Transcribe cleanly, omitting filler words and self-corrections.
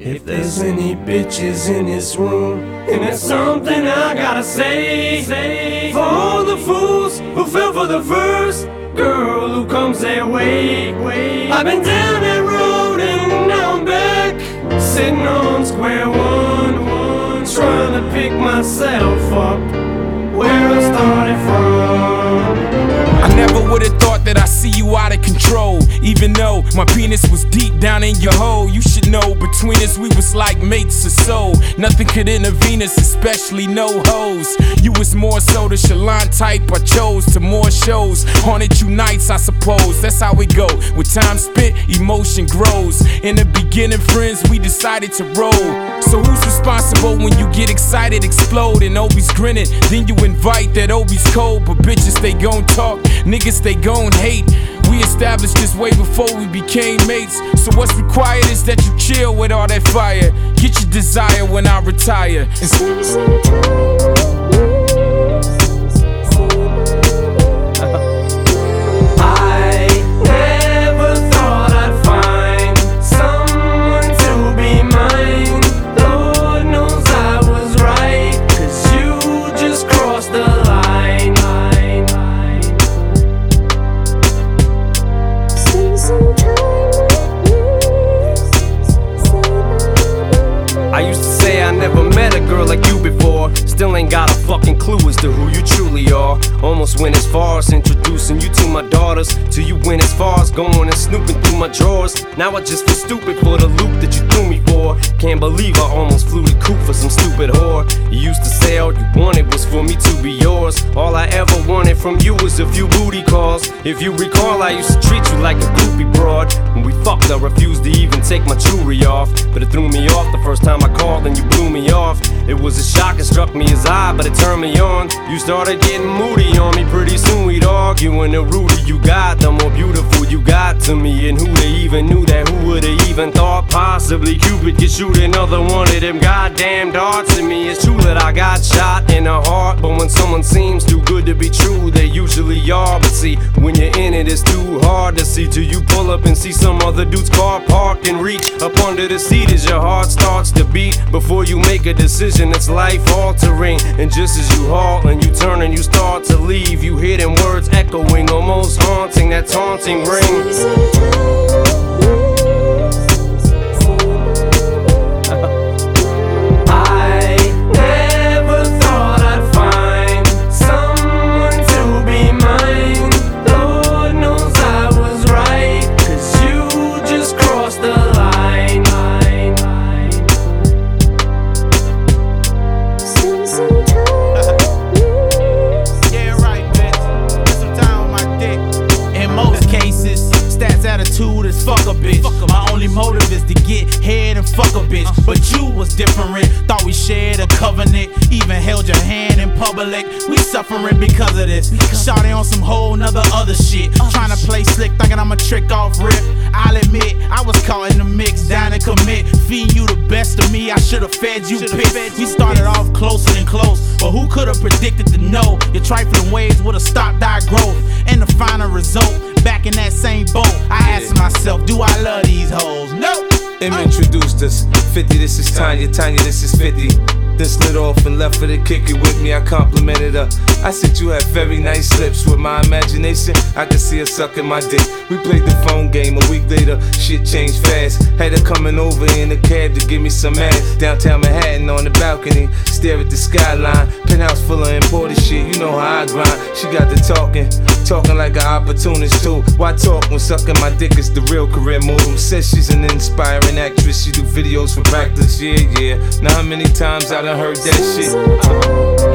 If there's any bitches in this room, and there's something I gotta say, for all the fools who fell for the first girl who comes their way. I've been down that road and now I'm back, sitting on square one, trying to pick myself up where I started from. I never would've thought that I'd see you out of control. Even though my penis was deep down in your hole, you should know between us we was like mates of soul. Nothing could intervene us, especially no hoes. You was more so the Shalon type I chose, to more shows. Haunted you nights, I suppose. That's how we go. With time spent, emotion grows. In the beginning, friends, we decided to roll. So who's responsible when you get excited, explode, and Obi's grinning? Then you invite that Obi's cold, but bitches they gon' talk, niggas they gon' hate. We established this way before we became mates. So what's required is that you chill with all that fire. Get your desire when I retire. I used to say I never met a girl like you before. Still ain't got a fucking clue as to who you truly are. Almost went as far as introducing you to my daughters, till you went as far as going and snooping through my drawers. Now I just feel stupid for the loop that you threw me for. Can't believe I almost flew the coop for some stupid whore. You used to say all you wanted was for me to be yours. All I ever wanted from you was a few booty calls. If you recall, I used to treat you like a groupie broad. When we fucked, I refused to even take my jewelry off, but it threw me off the first time I called and you blew me off. It was a shock, it struck me as odd, but it turned me on. You started getting moody on me, pretty soon we'd argue. And the ruder you got, the more beautiful you got to me. And who they even knew that, who would've even thought possibly Cupid could shoot another one of them goddamn darts at me. It's true that I got shot in the heart, but when someone seems too good to be true, they usually are. But see, when you're in it, it's too hard to see, till you pull up and see some other dude's car parked and reach up under the seat as your heart starts to beat. Before you make a decision that's life altering, and just as you halt and you turn and you start to leave, you hear them words echoing, almost haunting, that taunting ring. Attitude is fuck a bitch. My only motive is to get head and fuck a bitch. But you was different. Thought we shared a covenant. Even held your hand in public. We suffering because of this. Shawty on some whole nother other shit. Trying to play slick, thinking I'm a trick off rip. I'll admit, I was caught in the mix, down to commit. Feeding you the best of me, I should've fed you piss. We started off closer and close, but who could've predicted to know your trifling ways would've stopped our growth? And the final result, back in that same boat, I asked myself, do I love these hoes? No! Em introduced us. 50, this is Tanya, Tanya, this is 50. Then slid off and left her to kick it with me. I complimented her. I said you have very nice lips. With my imagination, I could see her sucking my dick. We played the phone game. A week later, shit changed fast. Had her coming over in a cab to give me some ass. Downtown Manhattan on the balcony, stare at the skyline. Penthouse full of imported shit, you know how I grind. She got the talking like an opportunist too. Why talk when sucking my dick is the real career move? Says she's an inspiring actress. She do videos for practice, yeah. Now how many times I done heard that shit?